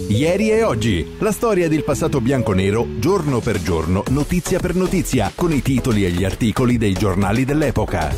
Ieri e oggi, la storia del passato bianconero, giorno per giorno, notizia per notizia, con i titoli e gli articoli dei giornali dell'epoca.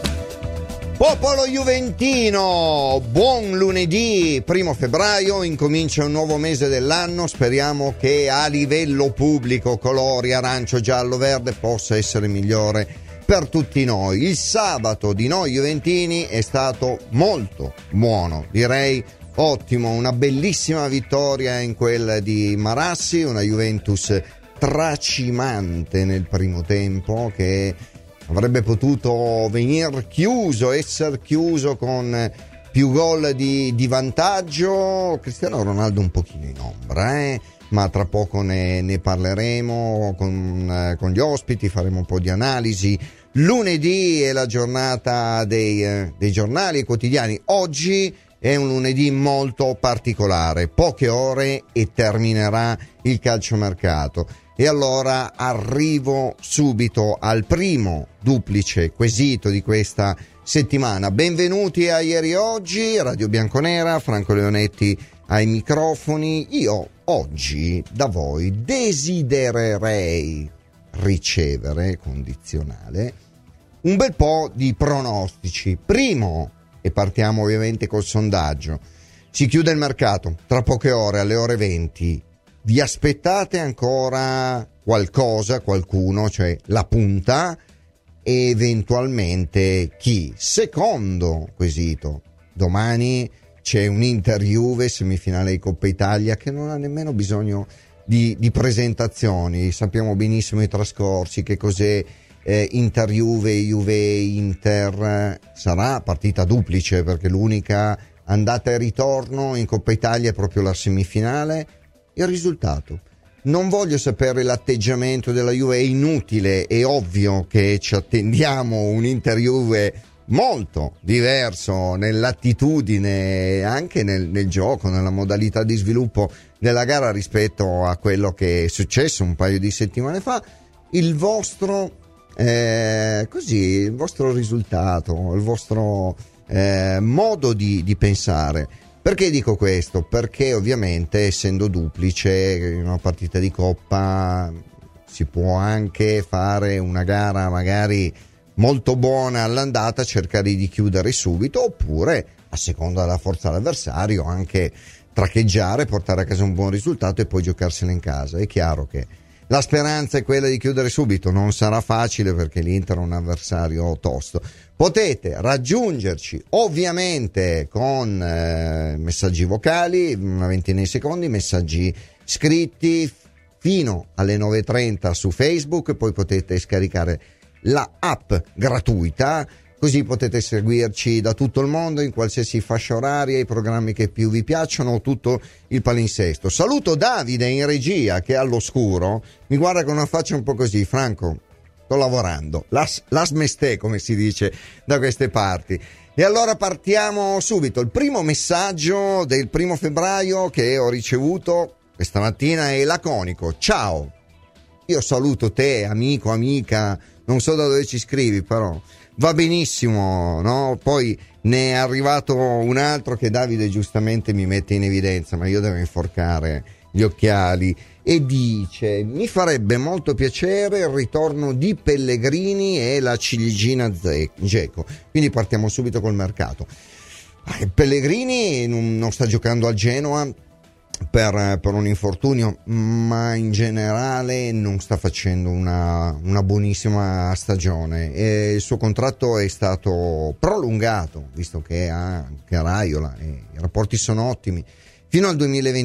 Popolo juventino, buon lunedì, 1 febbraio, incomincia un nuovo mese dell'anno, speriamo che a livello pubblico colori arancio, giallo, verde possa essere migliore per tutti noi. Il sabato di noi juventini è stato molto buono, direi ottimo, una bellissima vittoria in quella di Marassi, una Juventus tracimante nel primo tempo che avrebbe potuto essere chiuso con più gol di vantaggio. Cristiano Ronaldo un pochino in ombra, ma tra poco ne parleremo con gli ospiti, faremo un po' di analisi. Lunedì è la giornata dei giornali e quotidiani. Oggi è un lunedì molto particolare, poche ore e terminerà il calciomercato. E allora arrivo subito al primo duplice quesito di questa settimana. Benvenuti a Ieri e Oggi, Radio Bianconera, Franco Leonetti ai microfoni. Io oggi da voi desidererei ricevere, condizionale, un bel po' di pronostici. Primo, e partiamo ovviamente col sondaggio, si chiude il mercato tra poche ore, alle ore 20. Vi aspettate ancora qualcuno, cioè la punta, e eventualmente chi? Secondo quesito, domani c'è un Inter-Juve, semifinale di Coppa Italia, che non ha nemmeno bisogno di presentazioni, sappiamo benissimo i trascorsi, che cos'è Inter-Juve, Juve-Inter, sarà partita duplice perché l'unica andata e ritorno in Coppa Italia è proprio la semifinale. Il risultato, non voglio sapere l'atteggiamento della Juve, è inutile, è ovvio che ci attendiamo un Inter-Juve molto diverso nell'attitudine, anche nel gioco, nella modalità di sviluppo della gara rispetto a quello che è successo un paio di settimane fa. Il vostro risultato, il vostro modo di pensare. Perché dico questo? Perché ovviamente, essendo duplice in una partita di Coppa, si può anche fare una gara magari molto buona all'andata, cercare di chiudere subito, oppure, a seconda della forza dell'avversario, anche traccheggiare, portare a casa un buon risultato e poi giocarsela in casa. È chiaro che la speranza è quella di chiudere subito, non sarà facile perché l'Inter è un avversario tosto. Potete raggiungerci ovviamente con messaggi vocali, una ventina di secondi, messaggi scritti fino alle 9:30 su Facebook, poi potete scaricare la app gratuita, così potete seguirci da tutto il mondo in qualsiasi fascia oraria, i programmi che più vi piacciono, tutto il palinsesto. Saluto Davide in regia che è all'oscuro, mi guarda con una faccia un po' così: Franco, sto lavorando, las mestè, come si dice da queste parti. E allora partiamo subito. Il primo messaggio del 1 febbraio che ho ricevuto questa mattina è laconico: ciao, io saluto te, amico, amica, non so da dove ci scrivi, però va benissimo, no? Poi ne è arrivato un altro che Davide giustamente mi mette in evidenza, ma io devo inforcare gli occhiali, e dice: mi farebbe molto piacere il ritorno di Pellegrini e la ciliegina Dzeko. Quindi partiamo subito col mercato. Pellegrini non sta giocando al Genoa per un infortunio, ma in generale non sta facendo una buonissima stagione, e il suo contratto è stato prolungato, visto che ha anche Raiola e i rapporti sono ottimi, fino al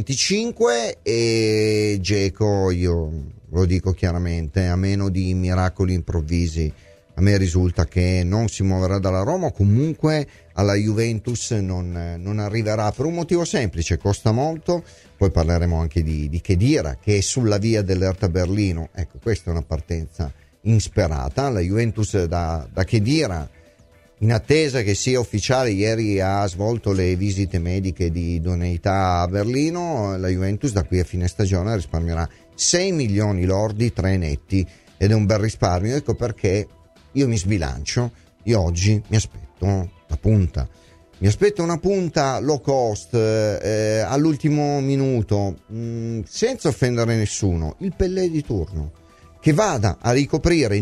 2025. E Dzeko, io lo dico chiaramente, a meno di miracoli improvvisi, a me risulta che non si muoverà dalla Roma, o comunque alla Juventus non arriverà, per un motivo semplice: costa molto. Poi parleremo anche di Khedira, che è sulla via dell'Hertha Berlino. Ecco, questa è una partenza insperata. La Juventus da Khedira, in attesa che sia ufficiale, ieri ha svolto le visite mediche di idoneità a Berlino. La Juventus da qui a fine stagione risparmierà 6 milioni lordi, 3 netti, ed è un bel risparmio. Ecco perché io mi sbilancio, io oggi mi aspetto la punta. mi aspetto una punta low cost all'ultimo minuto, senza offendere nessuno, il Pellè di turno, che vada a ricoprire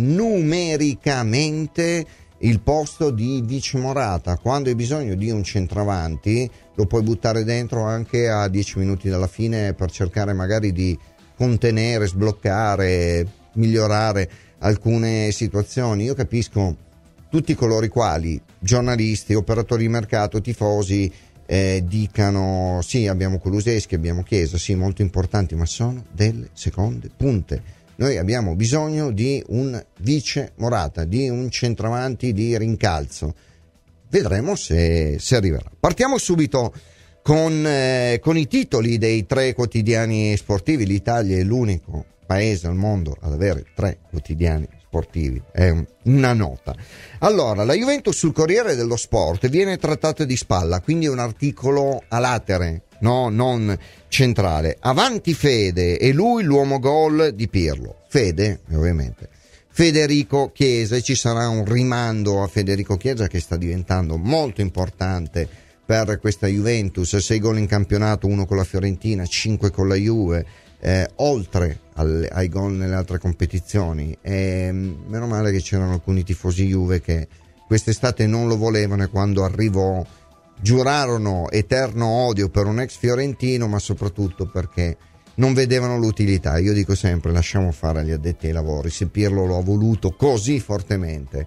numericamente il posto di Vice Morata. Quando hai bisogno di un centravanti lo puoi buttare dentro anche a 10 minuti dalla fine per cercare magari di contenere, sbloccare, migliorare alcune situazioni. Io capisco tutti coloro i quali, giornalisti, operatori di mercato, tifosi, dicano sì, abbiamo Kulusevski, abbiamo Chiesa, sì, molto importanti, ma sono delle seconde punte. Noi abbiamo bisogno di un Vice Morata, di un centravanti di rincalzo. Vedremo se arriverà. Partiamo subito con i titoli dei 3 quotidiani sportivi. L'Italia è l'unico paese al mondo ad avere 3 quotidiani sportivi, è una nota. Allora, la Juventus sul Corriere dello Sport viene trattata di spalla, quindi è un articolo a latere, no, non centrale. Avanti Fede, e lui l'uomo gol di Pirlo. Fede, ovviamente, Federico Chiesa, e ci sarà un rimando a Federico Chiesa che sta diventando molto importante per questa Juventus. 6 gol in campionato, 1 con la Fiorentina, 5 con la Juve, oltre ai gol nelle altre competizioni. Meno male che c'erano alcuni tifosi Juve che quest'estate non lo volevano, e quando arrivò giurarono eterno odio per un ex fiorentino, ma soprattutto perché non vedevano l'utilità. Io dico sempre, lasciamo fare agli addetti ai lavori. Se Pirlo lo ha voluto così fortemente,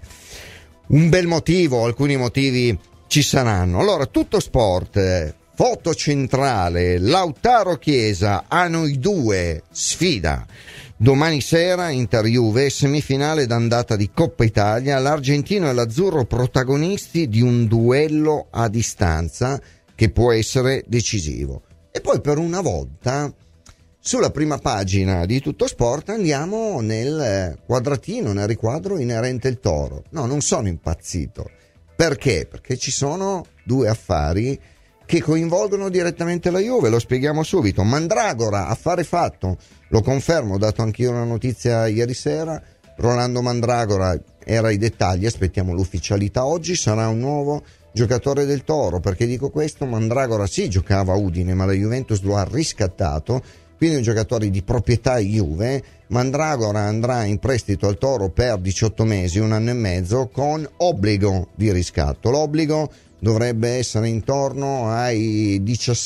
un bel motivo, alcuni motivi ci saranno. Allora, Tutto Sport, foto centrale, Lautaro Chiesa, a noi due, sfida. Domani sera Inter-Juve, semifinale d'andata di Coppa Italia, l'argentino e l'azzurro protagonisti di un duello a distanza che può essere decisivo. E poi per una volta sulla prima pagina di Tutto Sport andiamo nel quadratino, nel riquadro inerente il Toro. No, non sono impazzito. Perché? Perché ci sono 2 affari che coinvolgono direttamente la Juve, lo spieghiamo subito. Mandragora, affare fatto, lo confermo, ho dato anch'io una notizia ieri sera. Rolando Mandragora era ai dettagli, aspettiamo l'ufficialità oggi, sarà un nuovo giocatore del Toro. Perché dico questo? Mandragora sì, giocava a Udine, ma la Juventus lo ha riscattato, quindi un giocatore di proprietà Juve. Mandragora andrà in prestito al Toro per 18 mesi, 1 anno e mezzo, con obbligo di riscatto. L'obbligo dovrebbe essere intorno ai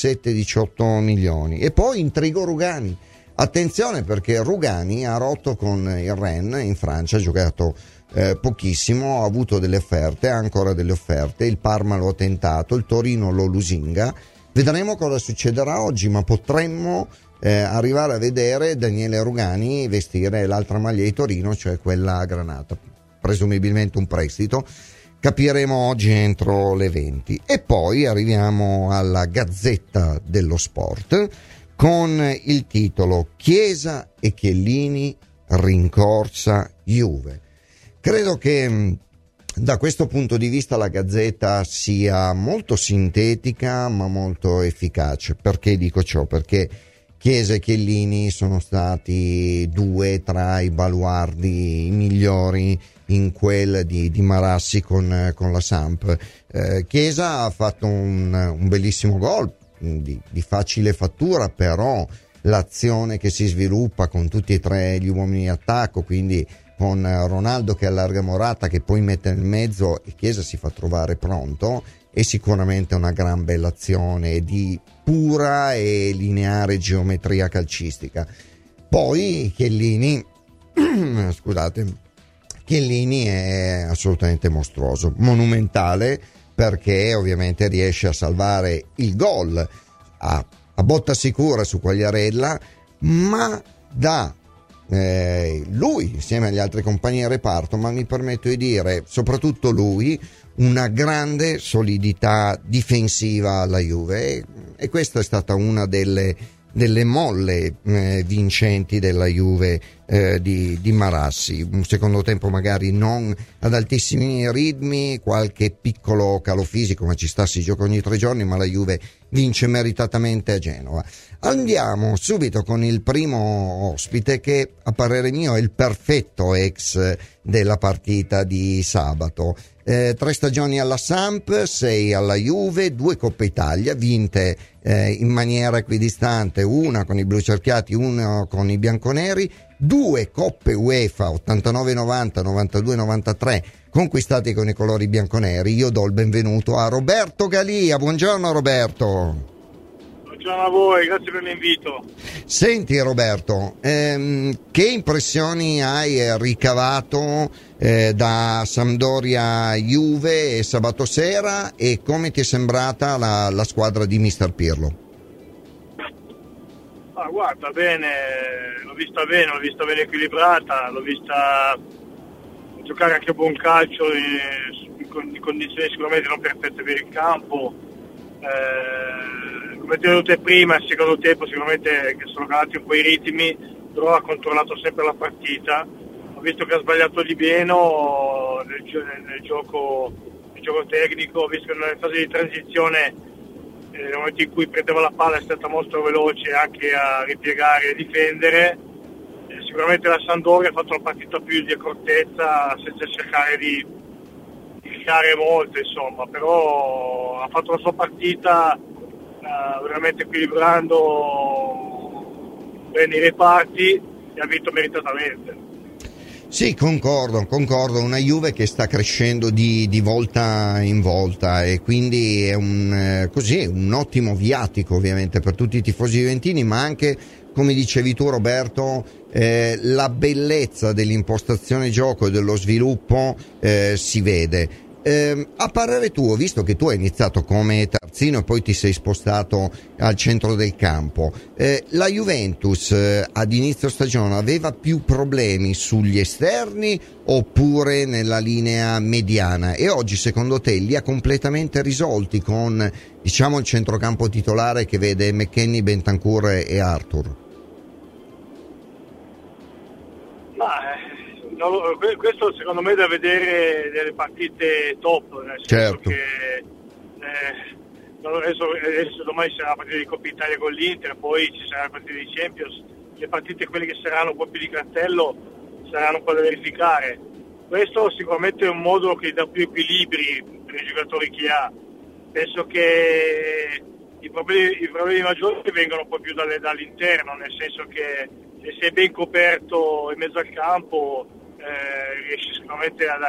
17-18 milioni. E poi intrigo Rugani. Attenzione, perché Rugani ha rotto con il Rennes in Francia, ha giocato pochissimo, ha avuto delle offerte, ha ancora delle offerte, il Parma lo ha tentato, il Torino lo lusinga. Vedremo cosa succederà oggi, ma potremmo arrivare a vedere Daniele Rugani vestire l'altra maglia di Torino, cioè quella a granata, presumibilmente un prestito. Capiremo oggi entro le 20. E poi arriviamo alla Gazzetta dello Sport con il titolo Chiesa e Chiellini rincorsa Juve. Credo che da questo punto di vista la Gazzetta sia molto sintetica ma molto efficace. Perché dico ciò? Perché Chiesa e Chiellini sono stati 2 tra i baluardi migliori in quel di Marassi con la Samp. Chiesa ha fatto un bellissimo gol di facile fattura, però l'azione che si sviluppa con tutti e 3 gli uomini di attacco, quindi con Ronaldo che allarga Morata, che poi mette nel mezzo, e Chiesa si fa trovare pronto, è sicuramente una gran bella azione di pura e lineare geometria calcistica. Poi Chiellini Chiellini è assolutamente mostruoso, monumentale, perché ovviamente riesce a salvare il gol a botta sicura su Quagliarella, ma da lui insieme agli altri compagni di reparto, ma mi permetto di dire soprattutto lui, una grande solidità difensiva alla Juve, e questa è stata una delle delle molle vincenti della Juve di Marassi. Un secondo tempo magari non ad altissimi ritmi, qualche piccolo calo fisico, ma ci sta, si gioca ogni 3 giorni, ma la Juve vince meritatamente a Genova. Andiamo subito con il primo ospite che a parere mio è il perfetto ex della partita di sabato. 3 stagioni alla Samp, 6 alla Juve, 2 Coppa Italia vinte in maniera equidistante, una con i blucerchiati, una con i bianconeri, 2 Coppe UEFA 89-90, 92-93 conquistate con i colori bianconeri. Io do il benvenuto a Roberto Galia. Buongiorno Roberto. Buongiorno a voi, grazie per l'invito. Senti Roberto, che impressioni hai ricavato da Sampdoria Juve sabato sera e come ti è sembrata la squadra di Mister Pirlo? Guarda, bene, l'ho vista bene equilibrata, l'ho vista giocare anche buon calcio in condizioni sicuramente non perfette per il campo. Come ti ho detto prima, il secondo tempo sicuramente che sono calati un po' i ritmi, però ha controllato sempre la partita. Ho visto che ha sbagliato Di Beno nel gioco tecnico, ho visto che nella fase di transizione, nel momento in cui prendeva la palla è stata molto veloce anche a ripiegare e difendere. Sicuramente la Sampdoria ha fatto una partita più di accortezza senza cercare di creare molto, insomma, però ha fatto la sua partita veramente equilibrando bene i reparti e ha vinto meritatamente. Sì, concordo, una Juve che sta crescendo di volta in volta e quindi è un ottimo viatico ovviamente per tutti i tifosi juventini, ma anche, come dicevi tu Roberto, la bellezza dell'impostazione gioco e dello sviluppo si vede. A parere tuo, visto che tu hai iniziato come terzino e poi ti sei spostato al centro del campo, la Juventus ad inizio stagione aveva più problemi sugli esterni oppure nella linea mediana, e oggi secondo te li ha completamente risolti con, diciamo, il centrocampo titolare che vede McKennie, Bentancur e Arthur? Questo secondo me da vedere delle partite top, nel senso certo. che adesso domani sarà la partita di Coppa Italia con l'Inter, poi ci sarà la partita di Champions, le partite quelle che saranno un po' più di cartello saranno un po' da verificare. Questo sicuramente è un modo che dà più equilibri per i giocatori che ha. Penso che i problemi maggiori vengono un po' più dall'interno, nel senso che se sei ben coperto in mezzo al campo riesci sicuramente a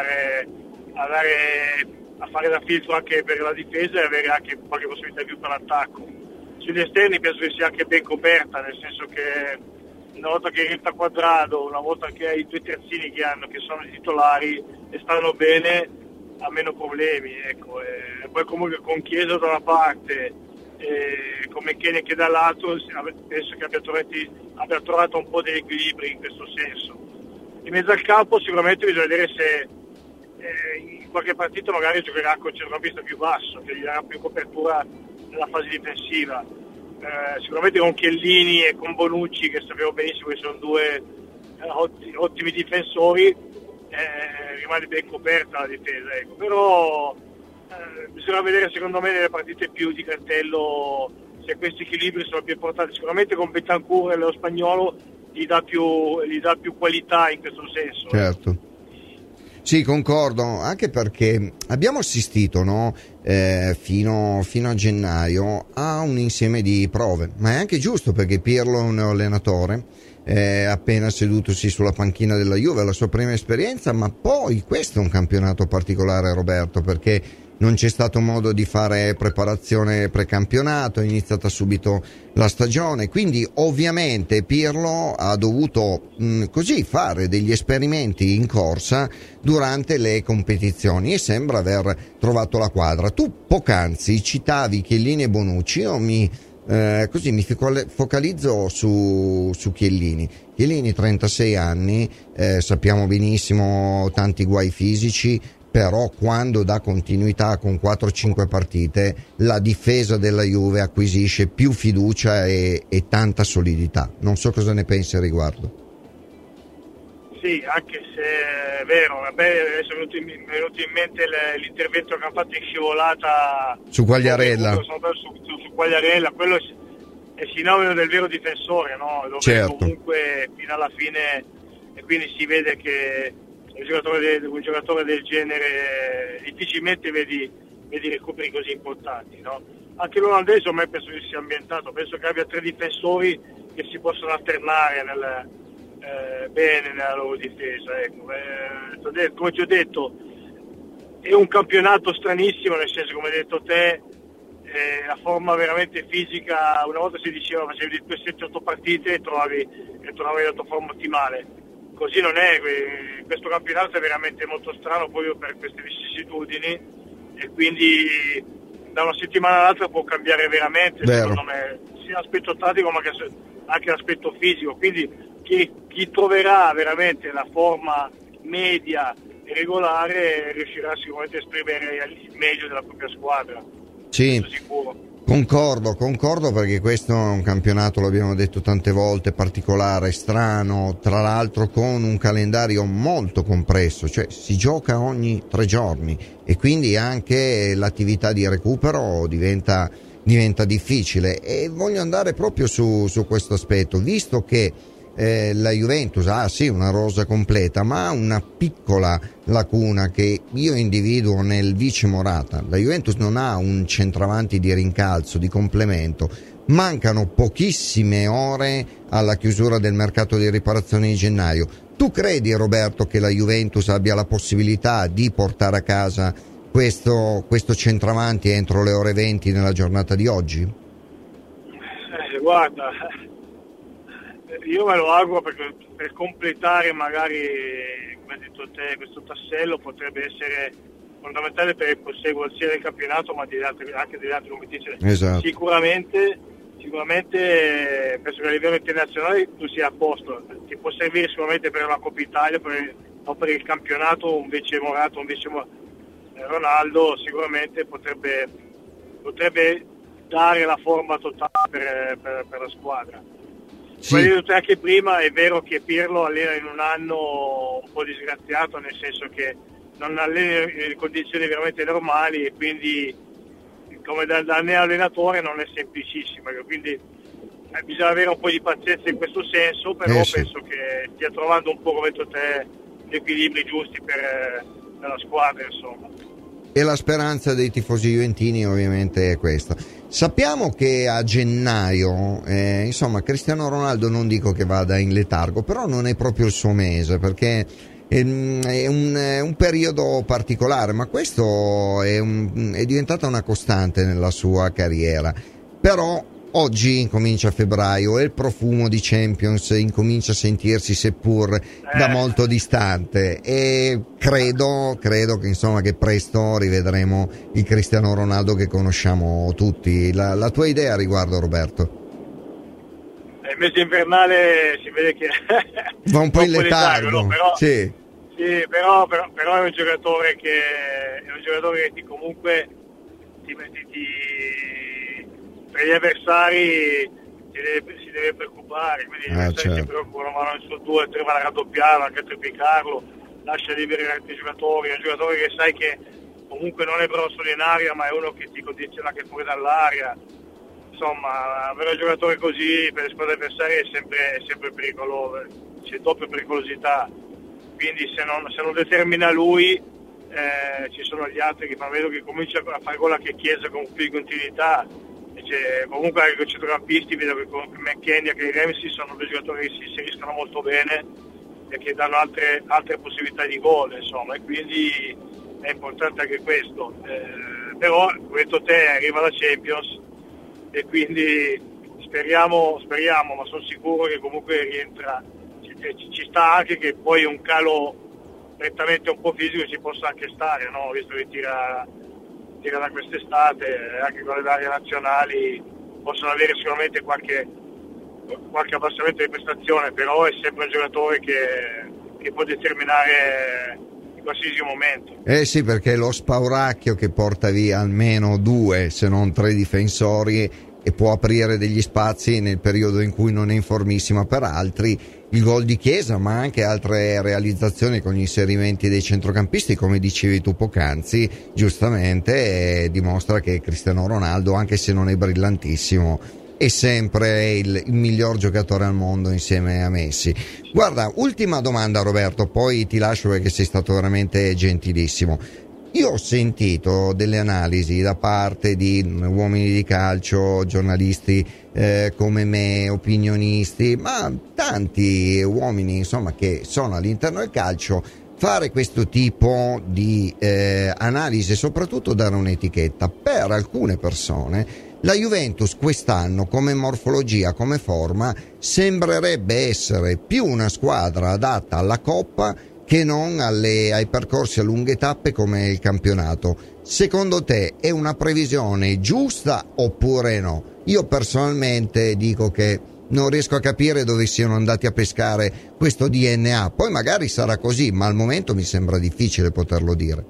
fare da filtro anche per la difesa e avere anche qualche possibilità in più per l'attacco. Sugli esterni penso che sia anche ben coperta, nel senso che una volta che rientra Quadrado, una volta che hai i 2 terzini che sono i titolari e stanno bene, ha meno problemi, ecco. E poi comunque con Chiesa da una parte e con McKennie che dall'altro penso che abbia trovato un po' di equilibri in questo senso. In mezzo al campo sicuramente bisogna vedere se in qualche partita magari giocherà con il centrocampista più basso, che gli darà più copertura nella fase difensiva. Sicuramente con Chiellini e con Bonucci, che sappiamo benissimo che sono 2 ottimi difensori, rimane ben coperta la difesa, ecco. Però bisogna vedere secondo me nelle partite più di cartello se questi equilibri sono più importanti. Sicuramente con Bentancur e lo Spagnolo gli dà più qualità in questo senso. Certo. Sì, concordo, anche perché abbiamo assistito, no, fino a gennaio a un insieme di prove, ma è anche giusto perché Pirlo è un allenatore, appena sedutosi sulla panchina della Juve, ha la sua prima esperienza, ma poi questo è un campionato particolare, Roberto, perché non c'è stato modo di fare preparazione precampionato, è iniziata subito la stagione, quindi ovviamente Pirlo ha dovuto così fare degli esperimenti in corsa durante le competizioni e sembra aver trovato la quadra. Tu poc'anzi citavi Chiellini e Bonucci, io mi focalizzo su Chiellini. Chiellini 36 anni, sappiamo benissimo tanti guai fisici, però quando dà continuità con 4-5 partite la difesa della Juve acquisisce più fiducia e tanta solidità. Non so cosa ne pensi al riguardo. Sì, anche se è vero, adesso è venuto in mente l'intervento che hanno fatto in scivolata su Quagliarella. Su Quagliarella, quello è sinonimo del vero difensore, no? Dove certo. Comunque fino alla fine, e quindi si vede che un giocatore del genere difficilmente vedi recuperi così importanti, no? Anche l'olandese a me penso che sia ambientato, penso che abbia 3 difensori che si possono alternare bene nella loro difesa, ecco. Come ti ho detto, è un campionato stranissimo, nel senso, come hai detto te, la forma veramente fisica, una volta si diceva facevi 7-8 partite e trovavi la tua forma ottimale, così non è. Questo campionato è veramente molto strano proprio per queste vicissitudini, e quindi da una settimana all'altra può cambiare veramente. Vero. Secondo me, sia l'aspetto tattico ma anche l'aspetto fisico, quindi chi troverà veramente la forma media e regolare riuscirà sicuramente a esprimere il meglio della propria squadra. Sì, sicuro. Concordo perché questo è un campionato, l'abbiamo detto tante volte, particolare, strano, tra l'altro con un calendario molto compresso, cioè si gioca ogni 3 giorni e quindi anche l'attività di recupero diventa difficile, e voglio andare proprio su questo aspetto, visto che la Juventus ha sì una rosa completa ma ha una piccola lacuna che io individuo nel vice Morata. La Juventus non ha un centravanti di rincalzo, di complemento, mancano pochissime ore alla chiusura del mercato di riparazione di gennaio. Tu credi, Roberto, che la Juventus abbia la possibilità di portare a casa questo centravanti entro le ore 20 nella giornata di oggi? Guarda, io me lo auguro, perché per completare magari, come hai detto te, questo tassello potrebbe essere fondamentale per il proseguo sia del campionato ma anche delle altre competizioni. Esatto. Sicuramente penso che a livello internazionale tu sia a posto, ti può servire sicuramente per la Coppa Italia, per il campionato un vice Morata, un vice Ronaldo sicuramente potrebbe dare la forma totale per la squadra. Sì. Come hai detto anche prima, è vero che Pirlo allena in un anno un po' disgraziato, nel senso che non allena in condizioni veramente normali, e quindi come da allenatore non è semplicissimo, quindi bisogna avere un po' di pazienza in questo senso, però sì. Penso che stia trovando un po', come hai detto te, gli equilibri giusti per la squadra, insomma. E la speranza dei tifosi juventini ovviamente è questa. Sappiamo che a gennaio, Cristiano Ronaldo, non dico che vada in letargo, però non è proprio il suo mese, perché è un periodo particolare, ma questo è diventata una costante nella sua carriera. Però oggi incomincia febbraio e il profumo di Champions incomincia a sentirsi, seppur da molto distante, e credo che presto rivedremo il Cristiano Ronaldo che conosciamo tutti. La tua idea a riguardo, Roberto? Il mese invernale si vede che va un po' in letargo, no? Però, sì, però è un giocatore che ti comunque per gli avversari si deve preoccupare, quindi gli avversari si preoccupano, ma non sono 2 o 3, vanno a raddoppiarlo, anche a triplicarlo, lascia liberi altri giocatori. È un giocatore che sai che comunque non è bravo solo in aria, ma è uno che ti condiziona anche fuori dall'aria. Insomma, avere un giocatore così per le squadre avversarie è sempre pericoloso, c'è doppia pericolosità, quindi se non determina lui, ci sono gli altri che vedo che comincia a fare gol anche Chiesa con più di continuità. Comunque anche i centrocampisti, vedo che con McKennie e Ramsey sono 2 giocatori che si inseriscono molto bene e che danno altre possibilità di gol, insomma, e quindi è importante anche questo. Però, come hai detto te, arriva la Champions e quindi speriamo, ma sono sicuro che comunque rientra. Ci sta anche che poi un calo prettamente un po' fisico ci possa anche stare, no? Visto che tira da quest'estate, anche con le varie nazionali possono avere sicuramente qualche abbassamento di prestazione, però è sempre un giocatore che può determinare qualsiasi momento. Sì, perché lo spauracchio che porta via almeno 2 se non 3 difensori e può aprire degli spazi nel periodo in cui non è in formissima per altri. Il gol di Chiesa, ma anche altre realizzazioni con gli inserimenti dei centrocampisti, come dicevi tu poc'anzi, giustamente dimostra che Cristiano Ronaldo, anche se non è brillantissimo, è sempre il miglior giocatore al mondo insieme a Messi. Guarda, ultima domanda Roberto, poi ti lascio perché sei stato veramente gentilissimo. Io ho sentito delle analisi da parte di uomini di calcio, giornalisti come me, opinionisti, ma tanti uomini insomma che sono all'interno del calcio, fare questo tipo di analisi e soprattutto dare un'etichetta. Per alcune persone la Juventus quest'anno, come morfologia, come forma, sembrerebbe essere più una squadra adatta alla Coppa che non ai percorsi a lunghe tappe come il campionato. Secondo te è una previsione giusta oppure no? Io personalmente dico che non riesco a capire dove siano andati a pescare questo DNA. Poi magari sarà così, ma al momento mi sembra difficile poterlo dire.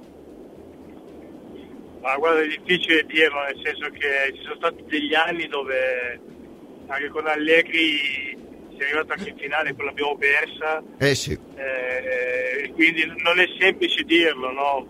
Ma guarda, è difficile dirlo, nel senso che ci sono stati degli anni dove anche con Allegri si è arrivato anche in finale, quello l'abbiamo persa. Sì. Quindi non è semplice dirlo, no?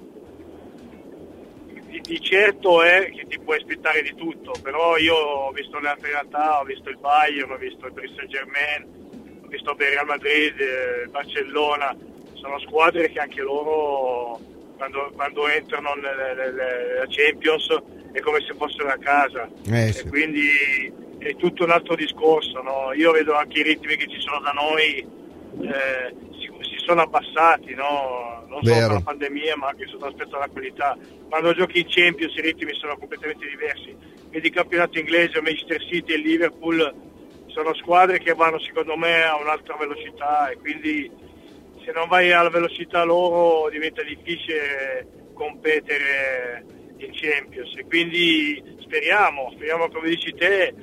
Di certo è che ti puoi aspettare di tutto, però io ho visto le altre realtà, ho visto il Bayern, ho visto il Paris Saint-Germain, ho visto il Real Madrid, il Barcellona, sono squadre che anche loro quando entrano nella Champions è come se fossero a casa, sì. E quindi è tutto un altro discorso, no? Io vedo anche i ritmi che ci sono da noi si sono abbassati, no? Non solo per la pandemia ma anche sotto l'aspetto della qualità. Quando giochi in Champions i ritmi sono completamente diversi, vedi il campionato inglese, Manchester City e Liverpool sono squadre che vanno secondo me a un'altra velocità e quindi se non vai alla velocità loro diventa difficile competere in Champions e quindi speriamo come dici te,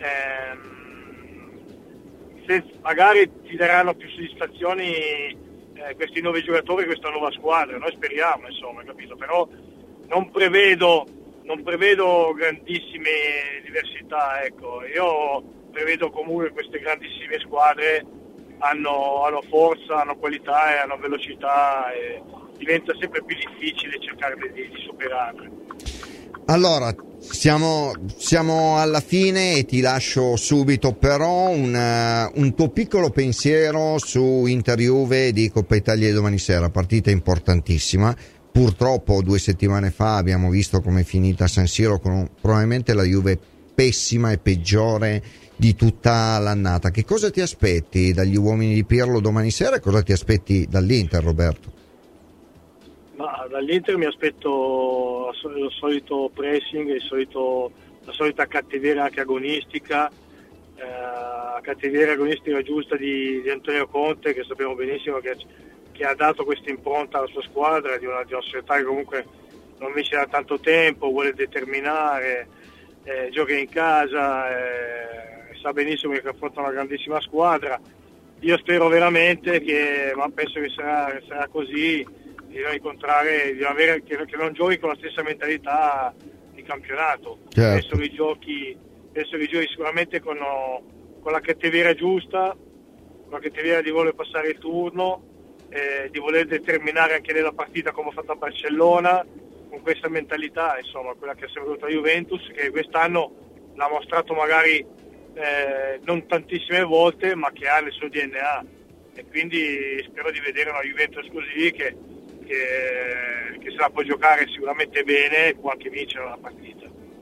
magari ti daranno più soddisfazioni questi nuovi giocatori, questa nuova squadra, noi speriamo insomma, capito? Però non prevedo grandissime diversità, ecco. Io prevedo comunque queste grandissime squadre hanno forza, hanno qualità e hanno velocità e diventa sempre più difficile cercare di superarle. Allora, siamo alla fine e ti lascio subito però un tuo piccolo pensiero su Inter-Juve di Coppa Italia di domani sera, partita importantissima. Purtroppo 2 settimane fa abbiamo visto com'è finita a San Siro con probabilmente la Juve pessima e peggiore di tutta l'annata. Che cosa ti aspetti dagli uomini di Pirlo domani sera e cosa ti aspetti dall'Inter, Roberto? Ma dall'Inter mi aspetto il solito pressing, la solita cattiveria anche agonistica, cattiveria agonistica giusta di Antonio Conte, che sappiamo benissimo che ha dato questa impronta alla sua squadra, di una società che comunque non vince da tanto tempo, vuole determinare, gioca in casa, sa benissimo che affronta una grandissima squadra. Io spero veramente ma penso che sarà così, bisogna incontrare, che non giochi con la stessa mentalità di campionato. Certo. Penso che giochi sicuramente con la cattiveria giusta, con la cattiveria di voler passare il turno, di voler determinare anche nella partita come ha fatto a Barcellona, con questa mentalità, insomma, quella che ha sempre avuto la Juventus, che quest'anno l'ha mostrato magari non tantissime volte, ma che ha nel suo DNA, e quindi spero di vedere una Juventus così che se la può giocare sicuramente bene e può anche vincere una partita.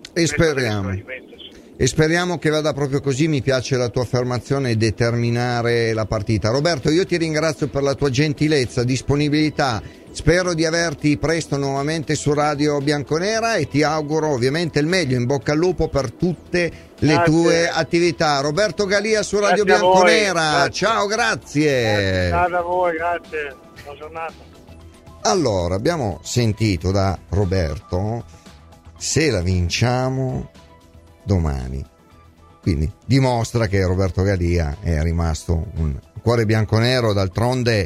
E speriamo che vada proprio così. Mi piace la tua affermazione, determinare la partita. Roberto, io ti ringrazio per la tua gentilezza, disponibilità, spero di averti presto nuovamente su Radio Bianconera e ti auguro ovviamente il meglio, in bocca al lupo per tutte le tue attività. Roberto Galia su Radio Bianconera, ciao, grazie. Grazie a voi, grazie, buona giornata. Allora, abbiamo sentito da Roberto, se la vinciamo domani, quindi dimostra che Roberto Galia è rimasto un cuore bianconero. D'altronde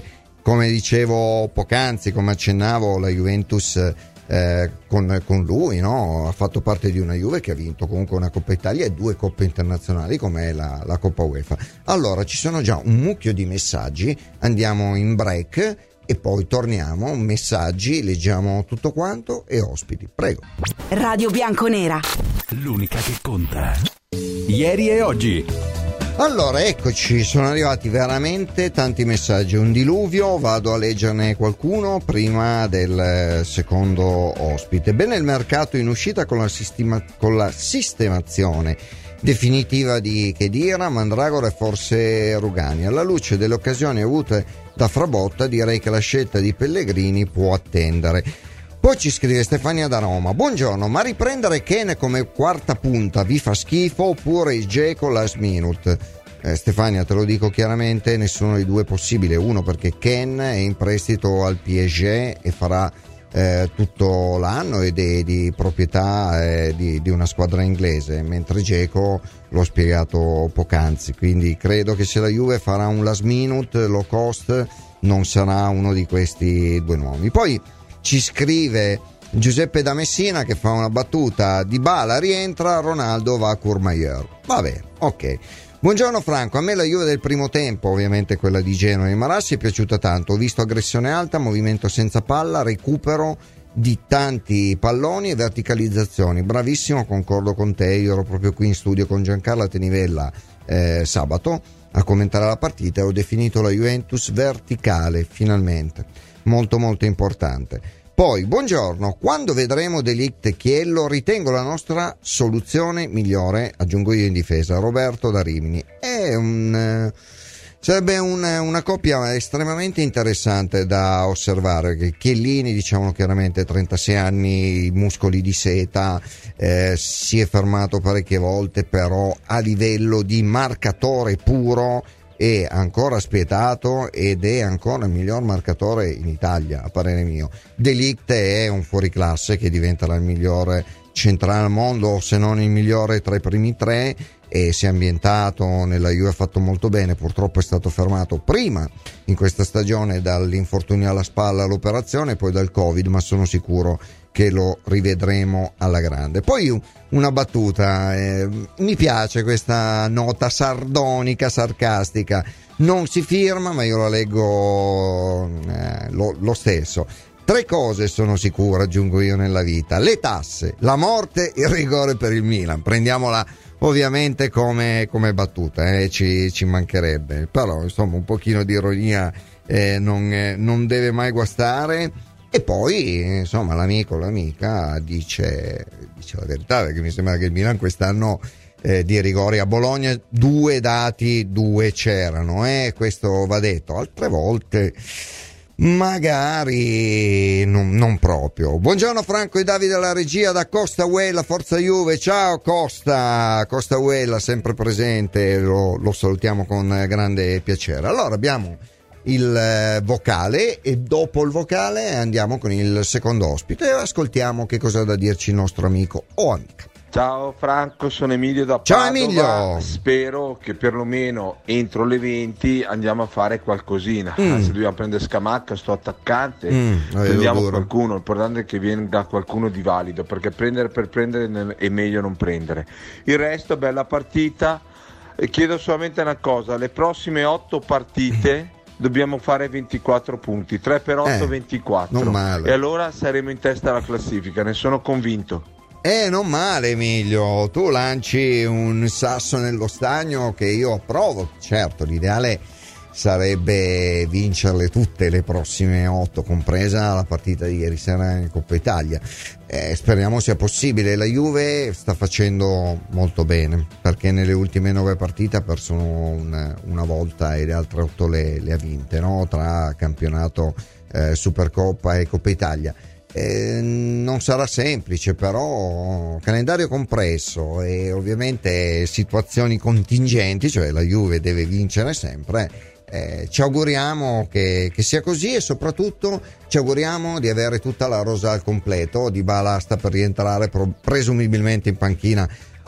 come dicevo poc'anzi, come accennavo, la Juventus con lui, no? Ha fatto parte di una Juve che ha vinto comunque una Coppa Italia e 2 coppe internazionali come la Coppa UEFA. Allora ci sono già un mucchio di messaggi, andiamo in break e poi torniamo, messaggi, leggiamo tutto quanto e ospiti, prego. Radio Bianconera, l'unica che conta. Ieri e oggi. Allora, eccoci, sono arrivati veramente tanti messaggi, un diluvio, vado a leggerne qualcuno prima del secondo ospite. Bene il mercato in uscita con la sistemazione definitiva di Khedira, Mandragora e forse Rugani. Alla luce delle occasioni avute da Frabotta, direi che la scelta di Pellegrini può attendere. Poi ci scrive Stefania da Roma: buongiorno, ma riprendere Ken come quarta punta vi fa schifo oppure il Dzeko last minute? Stefania, te lo dico chiaramente, nessuno dei due è possibile. Uno, perché Ken è in prestito al PSG e farà tutto l'anno ed è di proprietà di una squadra inglese, mentre Dzeko l'ho spiegato poc'anzi, quindi credo che se la Juve farà un last minute low cost non sarà uno di questi due nomi. Poi ci scrive Giuseppe da Messina che fa una battuta: Dybala rientra, Ronaldo va a Courmayeur. Va bene, ok. Buongiorno Franco, a me la Juve del primo tempo, ovviamente quella di Genoa e Marassi, è piaciuta tanto. Ho visto aggressione alta, movimento senza palla, recupero di tanti palloni e verticalizzazioni. Bravissimo, concordo con te. Io ero proprio qui in studio con Giancarlo Tenivella sabato a commentare la partita e ho definito la Juventus verticale, finalmente. Molto molto importante. Poi, buongiorno, quando vedremo De Ligt e Chiello ritengo la nostra soluzione migliore, aggiungo io in difesa, Roberto da Rimini. Sarebbe una coppia estremamente interessante da osservare, che Chiellini, diciamo chiaramente, 36 anni, muscoli di seta, si è fermato parecchie volte, però a livello di marcatore puro è ancora spietato ed è ancora il miglior marcatore in Italia, a parere mio. De Ligt è un fuoriclasse che diventa il migliore centrale al mondo, se non il migliore tra i primi tre, e si è ambientato nella Juve, ha fatto molto bene. Purtroppo è stato fermato prima in questa stagione dall'infortunio alla spalla, all'operazione, poi dal Covid, ma sono sicuro che lo rivedremo alla grande. Poi una battuta, mi piace questa nota sardonica, sarcastica, non si firma ma io la leggo lo stesso. 3 cose sono sicuro, aggiungo io, nella vita: le tasse, la morte, il rigore per il Milan. Prendiamola ovviamente come battuta, ci mancherebbe, però insomma un pochino di ironia non deve mai guastare. E poi insomma l'amico, l'amica dice la verità, perché mi sembra che il Milan quest'anno di rigori a Bologna 2 dati, 2 c'erano, questo va detto. Altre volte magari non proprio. Buongiorno Franco e Davide alla regia da Costa Uella, Forza Juve. Ciao Costa Uella, sempre presente, lo salutiamo con grande piacere. Allora abbiamo il vocale e dopo il vocale andiamo con il secondo ospite e ascoltiamo che cosa ha da dirci il nostro amico o amica. Ciao Franco, sono Emilio da Padova. Ciao Emilio. Spero che perlomeno entro le 20 andiamo a fare qualcosina. Se dobbiamo prendere Scamacca, sto attaccante, prendiamo qualcuno. L'importante è che venga qualcuno di valido, perché prendere per prendere è meglio non prendere. Il resto, bella partita. E chiedo solamente una cosa: le prossime 8 partite dobbiamo fare 24 punti, 3 per 8 24, non male. E allora saremo in testa alla classifica, ne sono convinto. Non male Emilio, tu lanci un sasso nello stagno che io approvo. Certo, l'ideale sarebbe vincerle tutte le prossime 8, compresa la partita di ieri sera in Coppa Italia. Speriamo sia possibile. La Juve sta facendo molto bene, perché nelle ultime 9 partite ha perso una volta e le altre 8 le ha vinte, no? Tra campionato, Supercoppa e Coppa Italia. Non sarà semplice, però calendario compresso e ovviamente situazioni contingenti, cioè la Juve deve vincere sempre. Ci auguriamo che sia così e soprattutto ci auguriamo di avere tutta la rosa al completo. Dybala sta per rientrare presumibilmente in panchina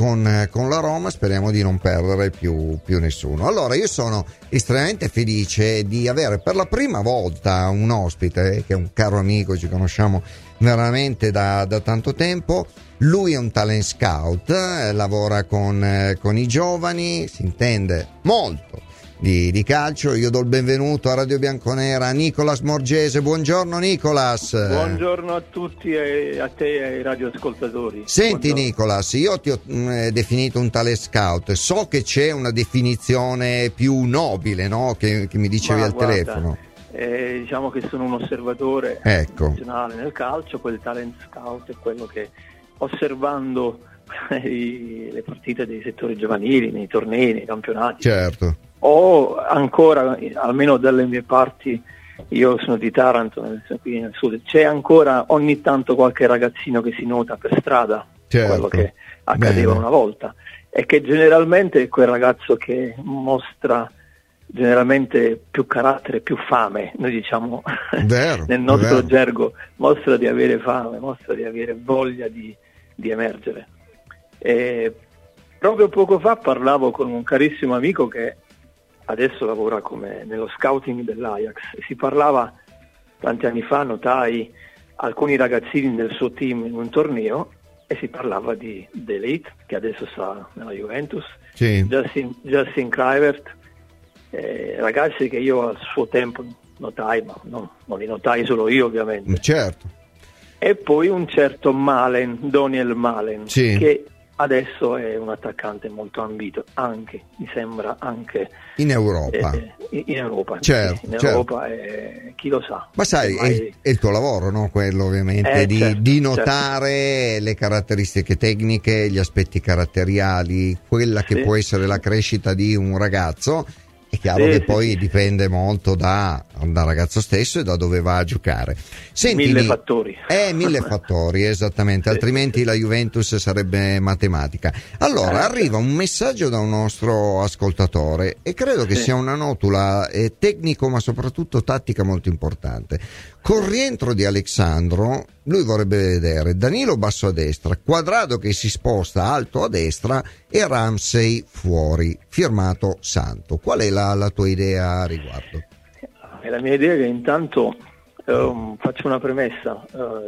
con la Roma, speriamo di non perdere più nessuno. Allora, io sono estremamente felice di avere per la prima volta un ospite che è un caro amico, ci conosciamo veramente da tanto tempo. Lui è un talent scout, lavora con i giovani, si intende molto di calcio. Io do il benvenuto a Radio Bianconera a Nicolas Morgese. Buongiorno Nicolas. Buongiorno a tutti e a te e ai radioascoltatori. Senti Buongiorno. Nicolas, io ti ho definito un tale scout, so che c'è una definizione più nobile, no? che mi dicevi al telefono. Diciamo che sono un osservatore nazionale nel calcio. Quel talent scout è quello che, osservando le partite dei settori giovanili, nei tornei, nei campionati, certo, o ancora, almeno dalle mie parti, io sono di Taranto, qui nel sud, c'è ancora ogni tanto qualche ragazzino che si nota per strada, certo, quello che accadeva una volta, e che generalmente è quel ragazzo che mostra generalmente più carattere, più fame, noi diciamo nel nostro gergo, mostra di avere fame, mostra di avere voglia di emergere. E proprio poco fa parlavo con un carissimo amico che adesso lavora come nello scouting dell'Ajax, e si parlava, tanti anni fa notai alcuni ragazzini del suo team in un torneo e si parlava di De Ligt, che adesso sta nella Juventus, sì. Justin Kluivert, ragazzi che io al suo tempo notai, ma non li notai solo io ovviamente, certo. E poi un certo Malen, Daniel Malen, sì, che adesso è un attaccante molto ambito, anche, mi sembra, anche in Europa. In Europa, certo, sì, in certo. Europa, chi lo sa. Ma sai, è il tuo lavoro, no? Quello ovviamente, di notare le caratteristiche tecniche, gli aspetti caratteriali, quella che può essere la crescita di un ragazzo. È chiaro che poi dipende molto dal ragazzo stesso e da dove va a giocare. Senti, mille fattori. Mille fattori, esattamente, altrimenti la Juventus sarebbe matematica. Allora, arriva un messaggio da un nostro ascoltatore e credo che sia una notula tecnico ma soprattutto tattica molto importante. Col rientro di Alexandro, lui vorrebbe vedere Danilo basso a destra, Quadrado che si sposta alto a destra e Ramsey fuori, firmato Santo. Qual è la tua idea a riguardo? La mia idea è che intanto faccio una premessa,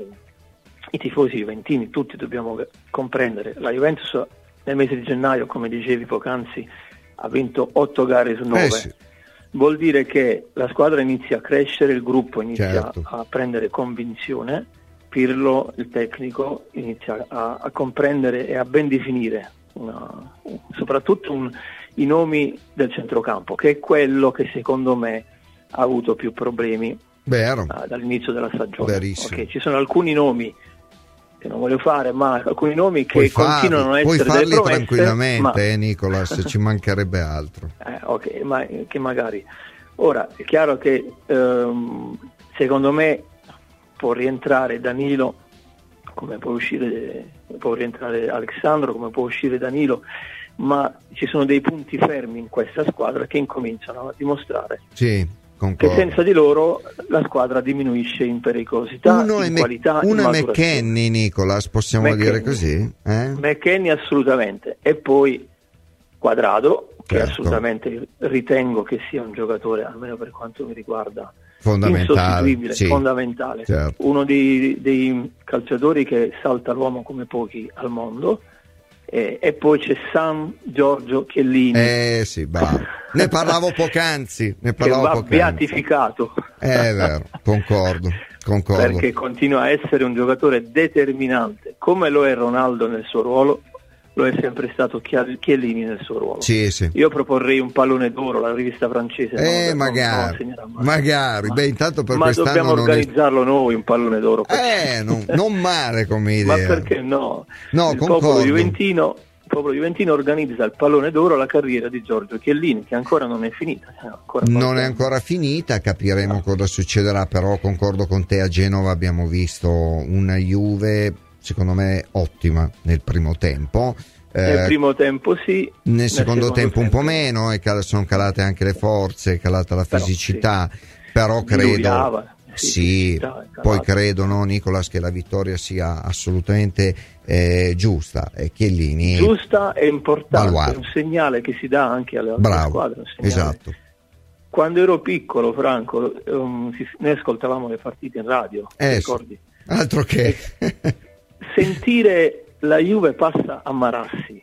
i tifosi juventini tutti dobbiamo comprendere, la Juventus nel mese di gennaio, come dicevi poc'anzi, ha vinto 8 gare su 9. Sì. Vuol dire che la squadra inizia a crescere, il gruppo inizia certo. a prendere convinzione, Pirlo, il tecnico, inizia a comprendere e a ben definire soprattutto i nomi del centrocampo, che è quello che secondo me ha avuto più problemi dall'inizio della stagione. Okay, ci sono alcuni nomi che non voglio fare, ma alcuni nomi che continuano a essere delle promesse. Puoi farli tranquillamente, Nicolas, ci mancherebbe altro. Ok, ma che magari. Ora, è chiaro che secondo me può rientrare Danilo, come può rientrare Alexandro, come può uscire Danilo, ma ci sono dei punti fermi in questa squadra che incominciano a dimostrare che senza di loro la squadra diminuisce in pericolosità, in qualità, in maturazione. McKennie, Nicolas, possiamo dire così? McKennie assolutamente, e poi Quadrado, che assolutamente ritengo che sia un giocatore, almeno per quanto mi riguarda, insostituibile, fondamentale, certo. Uno dei calciatori che salta l'uomo come pochi al mondo. E poi c'è San Giorgio Chiellini. Ne parlavo poc'anzi. Beatificato. È vero, concordo. Perché continua a essere un giocatore determinante, come lo è Ronaldo nel suo ruolo, lo è sempre stato Chiellini nel suo ruolo. Sì. Io proporrei un pallone d'oro, la rivista francese. Magari. Intanto per ma quest'anno dobbiamo organizzarlo noi un pallone d'oro. Non male come idea. Ma perché no? Il popolo juventino organizza il pallone d'oro alla carriera di Giorgio Chiellini, che ancora non è finita. Non è ancora finita, capiremo cosa succederà, però concordo con te, a Genova abbiamo visto una Juve secondo me ottima nel primo tempo. Nel primo tempo sì. Nel secondo tempo un po' meno, sono calate anche le forze, è calata la fisicità, però credo... Sì, poi credo, no, Nicolas, che la vittoria sia assolutamente giusta, e Chiellini giusta e importante, è un segnale che si dà anche alle altre squadre. Esatto. Quando ero piccolo, Franco, noi ascoltavamo le partite in radio, ricordi? Altro che sentire la Juve passa a Marassi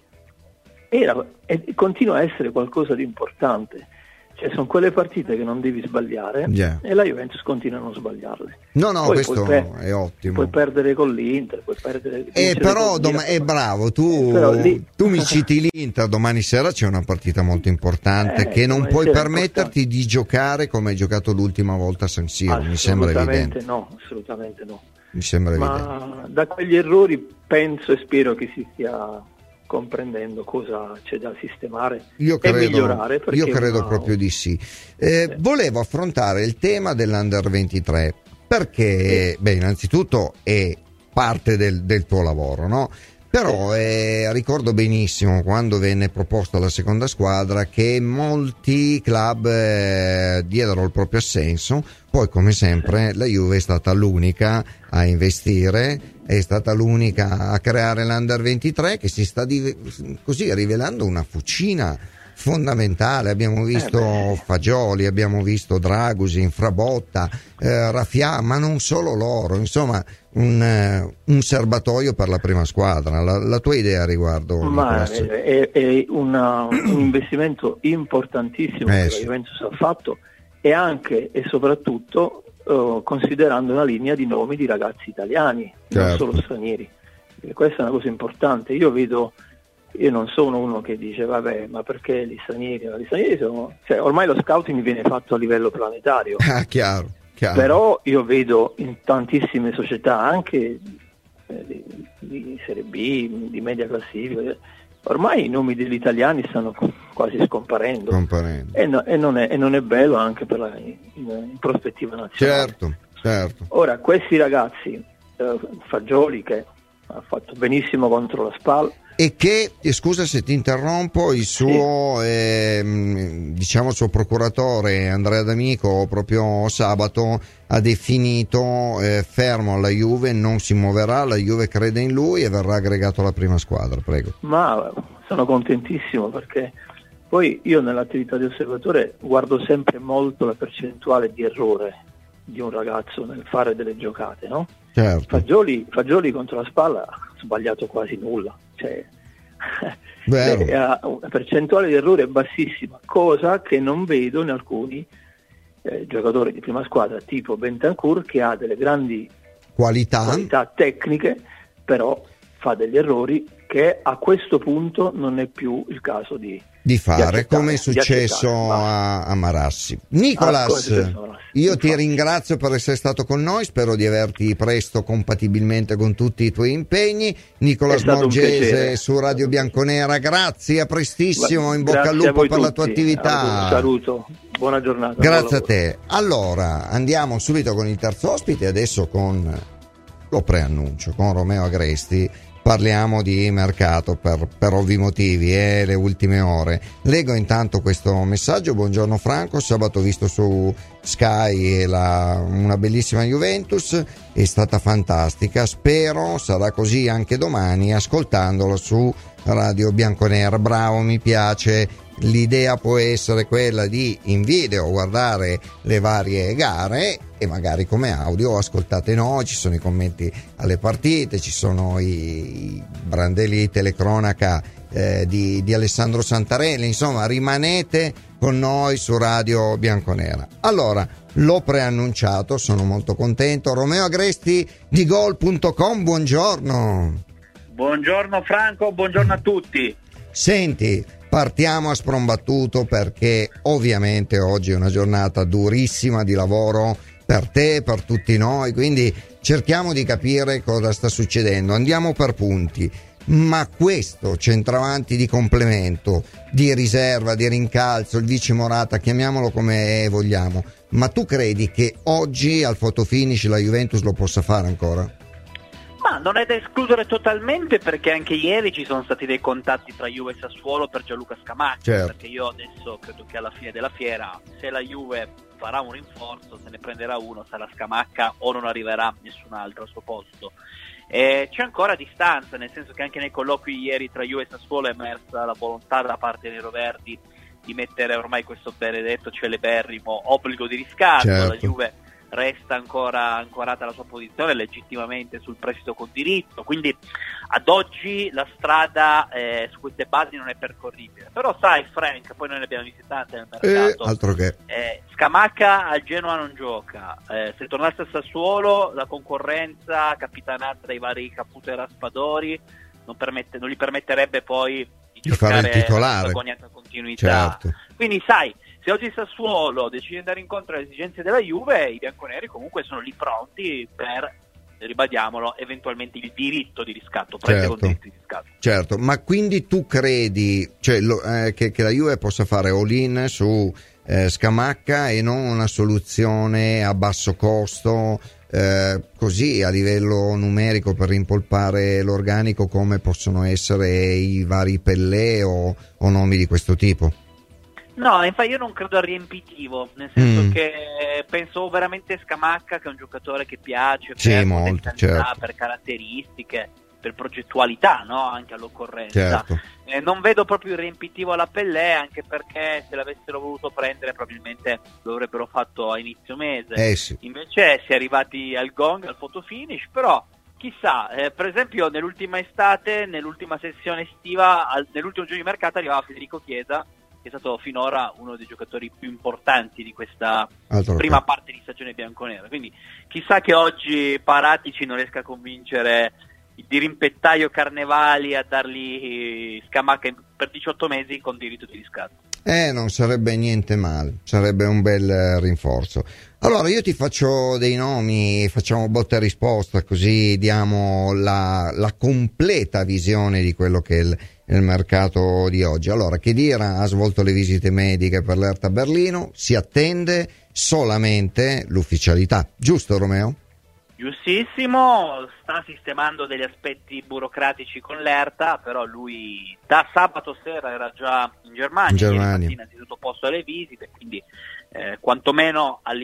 e continua a essere qualcosa di importante. Cioè, sono quelle partite che non devi sbagliare, e la Juventus continua a non sbagliarle. No, poi questo è ottimo. Puoi perdere con l'Inter, puoi perdere. Però è bravo, tu mi citi l'Inter, domani sera c'è una partita molto importante che non puoi permetterti di giocare come hai giocato l'ultima volta a San Siro, mi sembra evidente. Assolutamente no. Mi sembra evidente. Ma da quegli errori penso e spero che si stia comprendendo cosa c'è da sistemare e migliorare. Io credo proprio di sì. Volevo affrontare il tema dell'Under 23 perché, innanzitutto è parte del tuo lavoro, no? Però ricordo benissimo quando venne proposta la seconda squadra che molti club diedero il proprio assenso. Poi, come sempre, la Juve è stata l'unica a investire, è stata l'unica a creare l'Under 23, che si sta così rivelando una fucina fondamentale. Abbiamo visto Fagioli, abbiamo visto Dragusin, Frabotta, Raffia, ma non solo loro, insomma un serbatoio per la prima squadra. La tua idea a riguardo? Ma è un investimento importantissimo che la Juventus ha fatto, e anche e soprattutto considerando una linea di nomi di ragazzi italiani, non solo stranieri. Perché questa è una cosa importante. Io non sono uno che dice vabbè, ma perché gli stranieri? Gli stranieri sono, ormai lo scouting viene fatto a livello planetario. Chiaro. Però io vedo in tantissime società, anche di Serie B, di media classifica, ormai i nomi degli italiani stanno quasi scomparendo. E non è bello anche in prospettiva nazionale. Certo. Ora, questi ragazzi, Fagioli, che ha fatto benissimo contro la SPAL, e che, scusa se ti interrompo, il suo il suo procuratore Andrea D'Amico proprio sabato ha definito fermo alla Juve, non si muoverà, la Juve crede in lui e verrà aggregato alla prima squadra. Prego. Ma sono contentissimo, perché poi io nell'attività di osservatore guardo sempre molto la percentuale di errore di un ragazzo nel fare delle giocate, no? Certo. Fagioli contro la SPAL ha sbagliato quasi nulla, ha una percentuale di errore bassissima, cosa che non vedo in alcuni giocatori di prima squadra tipo Bentancur, che ha delle grandi qualità tecniche, però fa degli errori che a questo punto non è più il caso di fare, come è successo a Marassi. Nicolas, io ti ringrazio per essere stato con noi, spero di averti presto compatibilmente con tutti i tuoi impegni. Nicolas Morgese su Radio Bianconera, grazie, a prestissimo, in bocca al lupo per la tua attività. Un saluto, buona giornata. Grazie a te. Allora, andiamo subito con il terzo ospite, adesso lo preannuncio, con Romeo Agresti. Parliamo di mercato per ovvi motivi, le ultime ore. Leggo intanto questo messaggio. Buongiorno Franco, sabato visto su Sky una bellissima Juventus, è stata fantastica, spero sarà così anche domani ascoltandolo su Radio Bianconera. Bravo, mi piace. L'idea può essere quella di in video guardare le varie gare e magari come audio ascoltate noi, ci sono i commenti alle partite, ci sono i brandelli telecronaca di Alessandro Santarelli, insomma rimanete con noi su Radio Bianconera. Allora, l'ho preannunciato, sono molto contento. Romeo Agresti di Gol.com, buongiorno. Buongiorno Franco, buongiorno a tutti. Senti, partiamo a sprombattuto perché ovviamente oggi è una giornata durissima di lavoro per te, per tutti noi, quindi cerchiamo di capire cosa sta succedendo. Andiamo per punti. Ma questo centravanti di complemento, di riserva, di rincalzo, il vice Morata, chiamiamolo come vogliamo, ma tu credi che oggi al fotofinish la Juventus lo possa fare ancora? Ma non è da escludere totalmente, perché anche ieri ci sono stati dei contatti tra Juve e Sassuolo per Gianluca Scamacca, certo. Perché io adesso credo che alla fine della fiera, se la Juve farà un rinforzo, se ne prenderà uno, sarà Scamacca o non arriverà nessun altro al suo posto. C'è ancora distanza, nel senso che anche nei colloqui ieri tra Juve e Sassuolo è emersa la volontà da parte dei roverdi di mettere ormai questo benedetto celeberrimo obbligo di riscatto, certo. La Juve resta ancora ancorata alla sua posizione legittimamente sul prestito con diritto, quindi ad oggi la strada su queste basi non è percorribile. Però sai Frank, poi noi ne abbiamo viste tante nel mercato, altro che Scamacca al Genoa non gioca, se tornasse a Sassuolo la concorrenza capitanata dai vari Caputo e Raspadori non gli permetterebbe poi di fare il titolare con continuità, certo. Quindi sai, se oggi Sassuolo decide di andare incontro alle esigenze della Juve, i bianconeri comunque sono lì pronti per, ribadiamolo, eventualmente il diritto di riscatto, certo. Con diritto di riscatto. Certo, ma quindi tu credi che la Juve possa fare all-in su Scamacca e non una soluzione a basso costo, così a livello numerico, per rimpolpare l'organico, come possono essere i vari Pellè o nomi di questo tipo? No, infatti io non credo al riempitivo, nel senso che penso veramente Scamacca, che è un giocatore che piace per molto, certo. Per caratteristiche, per progettualità, no? Anche all'occorrenza. Certo. Non vedo proprio il riempitivo alla Pellè, anche perché se l'avessero voluto prendere probabilmente lo avrebbero fatto a inizio mese. Sì. Invece si è arrivati al gong, al photo finish, però chissà, per esempio nell'ultima estate, nell'ultima sessione estiva, nell'ultimo giorno di mercato arrivava Federico Chiesa, che è stato finora uno dei giocatori più importanti di questa prima parte di stagione bianconera. Quindi chissà che oggi Paratici non riesca a convincere il dirimpettaio Carnevali a dargli Scamacca per 18 mesi con diritto di riscatto. Non sarebbe niente male, sarebbe un bel rinforzo. Allora io ti faccio dei nomi, facciamo botta e risposta, così diamo la completa visione di quello che è il mercato di oggi. Allora, Khedira ha svolto le visite mediche per l'Hertha Berlino, si attende solamente l'ufficialità, giusto Romeo? Giustissimo, sta sistemando degli aspetti burocratici con l'Hertha, però lui da sabato sera era già in Germania. Ieri mattina si è tutto posto alle visite, quindi quantomeno a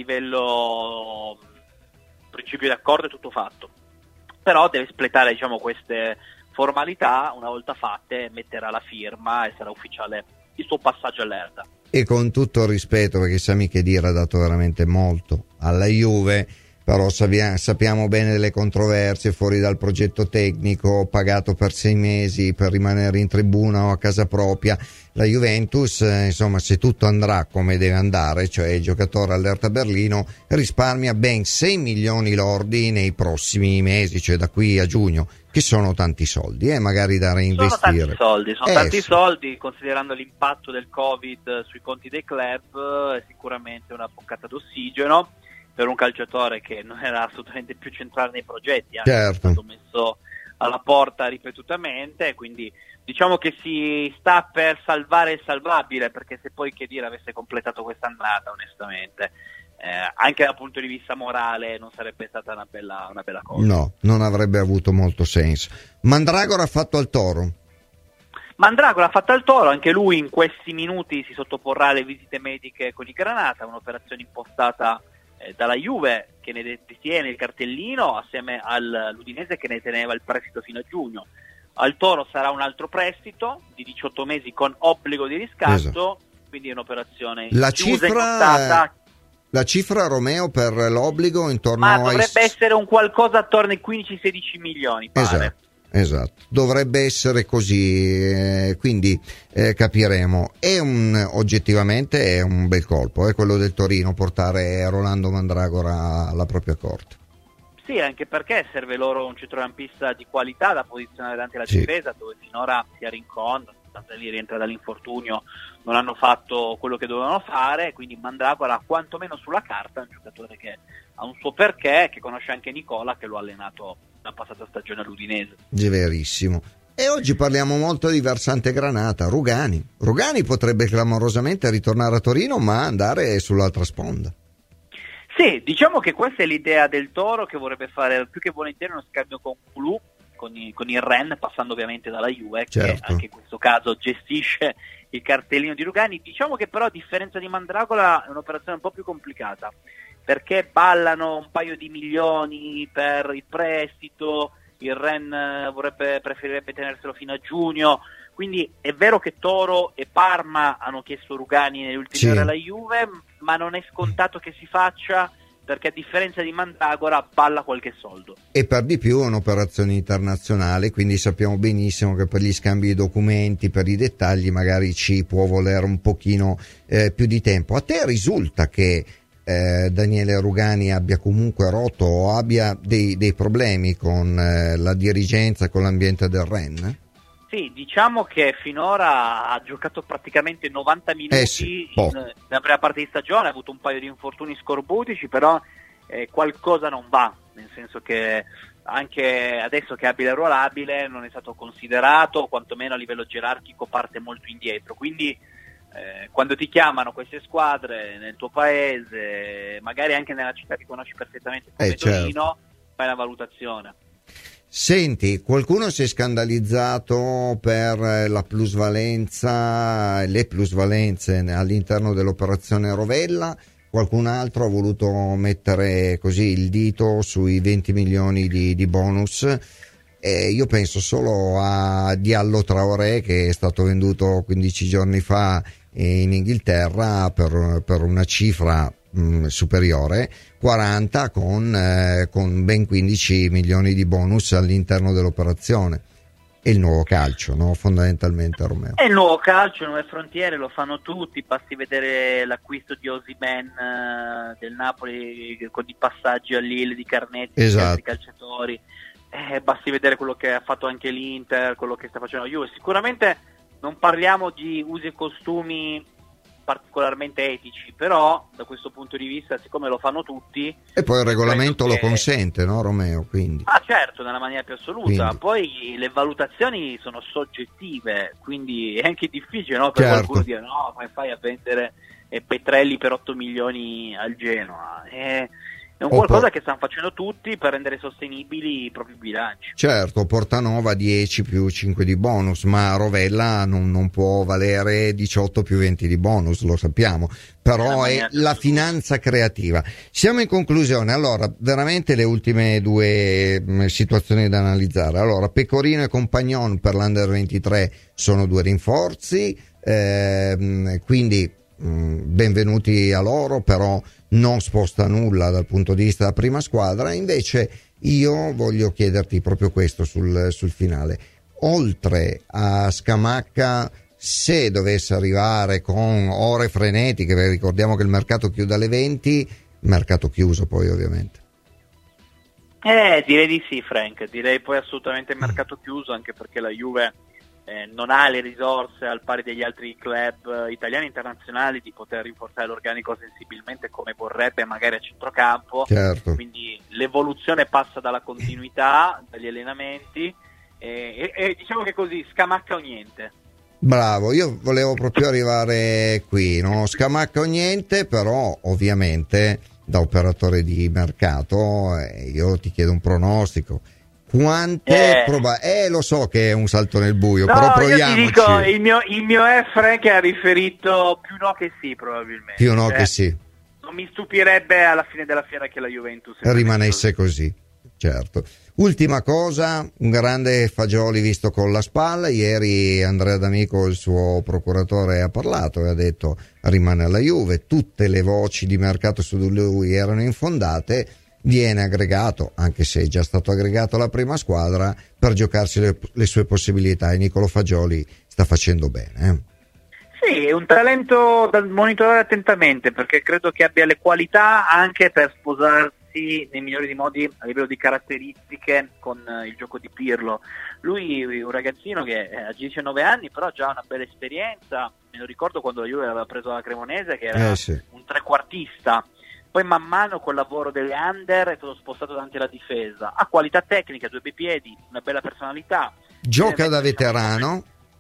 livello principio di accordo è tutto fatto. Però deve espletare, diciamo, queste formalità, una volta fatte metterà la firma e sarà ufficiale il suo passaggio all'Hertha. E con tutto il rispetto, perché Sami Khedira ha dato veramente molto alla Juve, però sappiamo bene delle controversie fuori dal progetto tecnico, pagato per 6 mesi per rimanere in tribuna o a casa propria. La Juventus, insomma, se tutto andrà come deve andare, cioè il giocatore all'Hertha Berlino risparmia ben 6 milioni lordi nei prossimi mesi, cioè da qui a giugno, che sono tanti soldi, magari da reinvestire. Sono tanti soldi, considerando l'impatto del Covid sui conti dei club, è sicuramente una boccata d'ossigeno per un calciatore che non era assolutamente più centrale nei progetti, certo. È stato messo alla porta ripetutamente, quindi diciamo che si sta per salvare il salvabile, perché se poi Khedira avesse completato quest'annata, onestamente, anche dal punto di vista morale non sarebbe stata una bella cosa. No, non avrebbe avuto molto senso. Mandragora ha fatto al Toro. Mandragora ha fatto al Toro, anche lui in questi minuti si sottoporrà alle visite mediche con i Granata, un'operazione impostata dalla Juve, che ne detiene il cartellino, assieme all'Udinese che ne teneva il prestito fino a giugno. Al Toro sarà un altro prestito di 18 mesi con obbligo di riscatto, esatto. Quindi è un'operazione la cifra, Romeo, per l'obbligo intorno dovrebbe essere un qualcosa attorno ai 15-16 milioni, pare. Esatto, dovrebbe essere così, quindi capiremo. Oggettivamente è un bel colpo, quello del Torino, portare Rolando Mandragora alla propria corte. Sì, anche perché serve loro un centrocampista di qualità da posizionare davanti alla difesa, dove finora sia Rincon, tanto lì rientra dall'infortunio, non hanno fatto quello che dovevano fare, quindi Mandragora quantomeno sulla carta è un giocatore che ha un suo perché, che conosce anche Nicola, che lo ha allenato la passata stagione all'Udinese. Verissimo. E oggi parliamo molto di versante Granata, Rugani potrebbe clamorosamente ritornare a Torino, ma andare sull'altra sponda. Sì, diciamo che questa è l'idea del Toro, che vorrebbe fare più che volentieri uno scambio con Kulu, con il Rennes, passando ovviamente dalla Juve, certo, che anche in questo caso gestisce il cartellino di Rugani. Diciamo che però, a differenza di Mandragola, è un'operazione un po' più complicata, perché ballano un paio di milioni per il prestito, il Rennes preferirebbe tenerselo fino a giugno, quindi è vero che Toro e Parma hanno chiesto Rugani nelle ultime ore alla Juve, ma non è scontato che si faccia, perché a differenza di Mandragora balla qualche soldo. E per di più è un'operazione internazionale, quindi sappiamo benissimo che per gli scambi di documenti, per i dettagli, magari ci può volere un pochino più di tempo. A te risulta che Daniele Rugani abbia comunque rotto o abbia dei problemi con la dirigenza, con l'ambiente del Rennes? Sì, diciamo che finora ha giocato praticamente 90 minuti nella prima parte di stagione, ha avuto un paio di infortuni scorbutici, però qualcosa non va, nel senso che anche adesso che è abile e ruolabile non è stato considerato, o quantomeno a livello gerarchico parte molto indietro, quindi quando ti chiamano queste squadre nel tuo paese, magari anche nella città che conosci perfettamente come Torino, fai la valutazione. Senti, qualcuno si è scandalizzato per la plusvalenza, le plusvalenze all'interno dell'operazione Rovella, qualcun altro ha voluto mettere così il dito sui 20 milioni di bonus. Io penso solo a Diallo Traoré, che è stato venduto 15 giorni fa in Inghilterra per una cifra superiore, 40 con ben 15 milioni di bonus all'interno dell'operazione. È il nuovo calcio, no? Fondamentalmente, Romeo. È il nuovo calcio, nuove frontiere, lo fanno tutti, basti vedere l'acquisto di Osimhen del Napoli con i passaggi a Lille di Carnetti, di altri calciatori, basti vedere quello che ha fatto anche l'Inter, quello che sta facendo la Juve. Sicuramente non parliamo di usi e costumi particolarmente etici, però da questo punto di vista, siccome lo fanno tutti, e poi il regolamento lo consente, no, Romeo? Quindi certo, nella maniera più assoluta. Poi le valutazioni sono soggettive, quindi è anche difficile, no, per qualcuno dire no, come fai a vendere Petrelli per 8 milioni al Genoa? È un qualcosa che stanno facendo tutti per rendere sostenibili i propri bilanci. Certo, Portanova 10 più 5 di bonus, ma Rovella non può valere 18 più 20 di bonus, lo sappiamo, però è la finanza creativa. Siamo in conclusione, allora veramente le ultime due situazioni da analizzare. Allora, Pecorino e Compagnon per l'Under 23 sono due rinforzi, quindi benvenuti a loro, però non sposta nulla dal punto di vista della prima squadra. Invece io voglio chiederti proprio questo sul finale: oltre a Scamacca, se dovesse arrivare con ore frenetiche, perché ricordiamo che il mercato chiude alle 20, mercato chiuso poi ovviamente. Direi di sì, Frank, direi poi assolutamente mercato chiuso, anche perché la Juve non ha le risorse al pari degli altri club italiani e internazionali di poter rinforzare l'organico sensibilmente come vorrebbe, magari a centrocampo. Certo. Quindi l'evoluzione passa dalla continuità, dagli allenamenti e diciamo che così, Scamacca o niente. Bravo, io volevo proprio arrivare qui, no? Scamacca o niente, però ovviamente da operatore di mercato io ti chiedo un pronostico. Quante lo so che è un salto nel buio, però proviamoci. Io ti dico, il mio Frank ha riferito più no che sì, probabilmente. Più no che sì. Non mi stupirebbe alla fine della fiera che la Juventus rimanesse così. Certo. Ultima cosa, un grande Fagioli visto con la spalla. Ieri Andrea D'Amico, il suo procuratore, ha parlato e ha detto rimane alla Juve. Tutte le voci di mercato su di lui erano infondate. Viene aggregato, anche se è già stato aggregato alla prima squadra, per giocarsi le sue possibilità, e Nicolo Fagioli sta facendo bene. Sì, è un talento da monitorare attentamente, perché credo che abbia le qualità anche per sposarsi nei migliori modi a livello di caratteristiche con il gioco di Pirlo. Lui è un ragazzino che ha 19 anni, però ha già una bella esperienza. Me lo ricordo quando la Juve aveva preso la Cremonese, che era un trequartista. Poi man mano col lavoro delle under è stato spostato davanti alla difesa. Ha qualità tecnica, due bei piedi, una bella personalità. Gioca da veterano.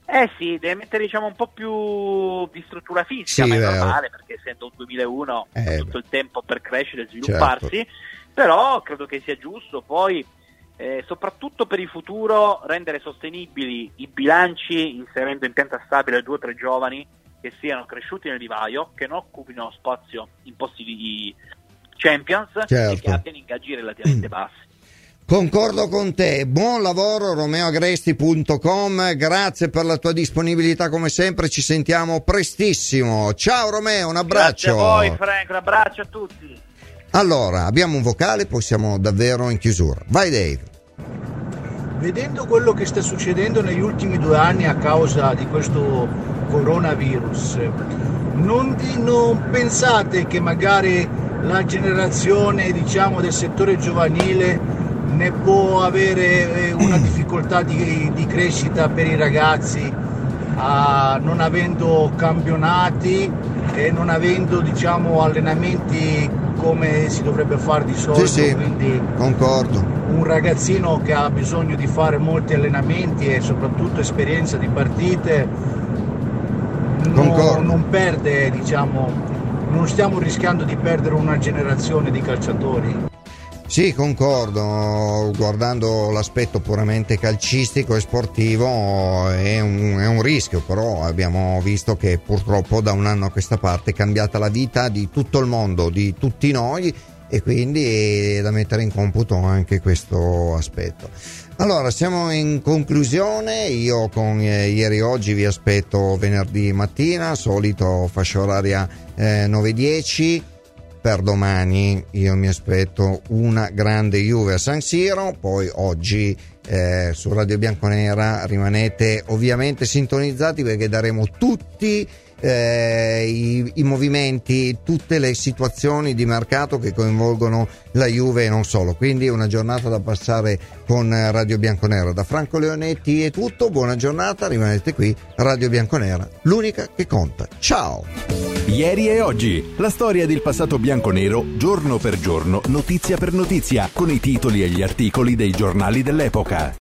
Sì, deve mettere diciamo un po' più di struttura fisica, ma è normale perché essendo un 2001 ha tutto il tempo per crescere e svilupparsi, certo. Però credo che sia giusto poi soprattutto per il futuro rendere sostenibili i bilanci inserendo in pianta stabile 2 o 3 giovani che siano cresciuti nel vivaio, che non occupino spazio in posti di Champions, certo. E che abbiano ingaggi relativamente bassi. Concordo con te, buon lavoro romeoagresti.com, grazie per la tua disponibilità come sempre, ci sentiamo prestissimo. Ciao Romeo, un abbraccio. Grazie a voi Frank, un abbraccio a tutti. Allora, abbiamo un vocale, poi siamo davvero in chiusura. Vai Dave. Vedendo quello che sta succedendo negli ultimi 2 anni a causa di questo coronavirus, non pensate che magari la generazione diciamo del settore giovanile ne può avere una difficoltà di crescita per i ragazzi, non avendo campionati e non avendo diciamo allenamenti come si dovrebbe fare di solito? Sì, quindi concordo. Un ragazzino che ha bisogno di fare molti allenamenti e soprattutto esperienza di partite non perde, diciamo, non stiamo rischiando di perdere una generazione di calciatori. Sì, concordo, guardando l'aspetto puramente calcistico e sportivo è un rischio, però abbiamo visto che purtroppo da un anno a questa parte è cambiata la vita di tutto il mondo, di tutti noi, e quindi è da mettere in computo anche questo aspetto. Allora, siamo in conclusione, io con ieri oggi vi aspetto venerdì mattina, solito fascia oraria 9:10. Per domani io mi aspetto una grande Juve a San Siro, poi oggi su Radio Bianconera rimanete ovviamente sintonizzati perché daremo tutti i movimenti, tutte le situazioni di mercato che coinvolgono la Juve e non solo, quindi una giornata da passare con Radio Bianconera. Da Franco Leonetti è tutto, buona giornata, rimanete qui, Radio Bianconera, l'unica che conta. Ciao! Ieri e oggi, la storia del passato bianconero, giorno per giorno, notizia per notizia, con i titoli e gli articoli dei giornali dell'epoca.